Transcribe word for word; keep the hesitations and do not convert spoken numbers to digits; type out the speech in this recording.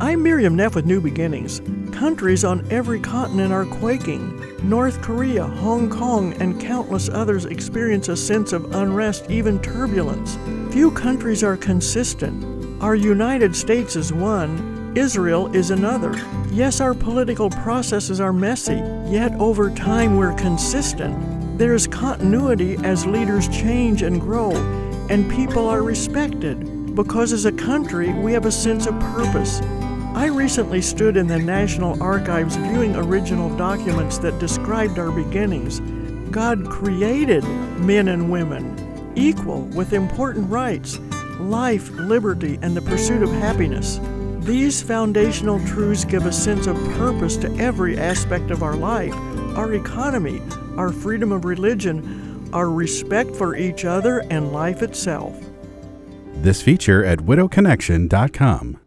I'm Miriam Neff with New Beginnings. Countries on every continent are quaking. North Korea, Hong Kong, and countless others experience a sense of unrest, even turbulence. Few countries are consistent. Our United States is one, Israel is another. Yes, our political processes are messy, yet over time we're consistent. There's continuity as leaders change and grow, and people are respected, because as a country we have a sense of purpose. I recently stood in the National Archives viewing original documents that described our beginnings. God created men and women, equal with important rights, life, liberty, and the pursuit of happiness. These foundational truths give a sense of purpose to every aspect of our life, our economy, our freedom of religion, our respect for each other, and life itself. This feature at widow connection dot com.